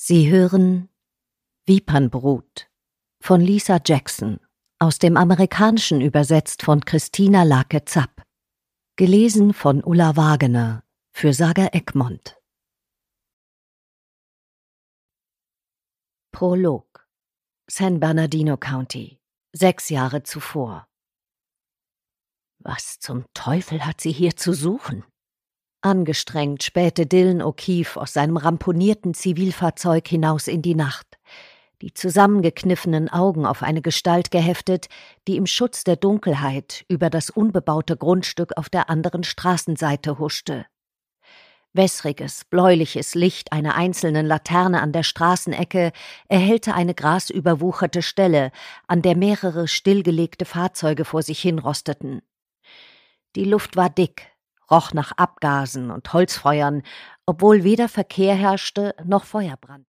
Sie hören Vipernbrut von Lisa Jackson, aus dem Amerikanischen übersetzt von Christina Lake-Zapp, gelesen von Ulla Wagener für Saga Egmont. Prolog. San Bernardino County, 6 Jahre zuvor. Was zum Teufel hat sie hier zu suchen? Angestrengt spähte Dylan O'Keefe aus seinem ramponierten Zivilfahrzeug hinaus in die Nacht, die zusammengekniffenen Augen auf eine Gestalt geheftet, die im Schutz der Dunkelheit über das unbebaute Grundstück auf der anderen Straßenseite huschte. Wässriges, bläuliches Licht einer einzelnen Laterne an der Straßenecke erhellte eine grasüberwucherte Stelle, an der mehrere stillgelegte Fahrzeuge vor sich hinrosteten. Die Luft war dick, roch nach Abgasen und Holzfeuern, obwohl weder Verkehr herrschte noch Feuer brannte.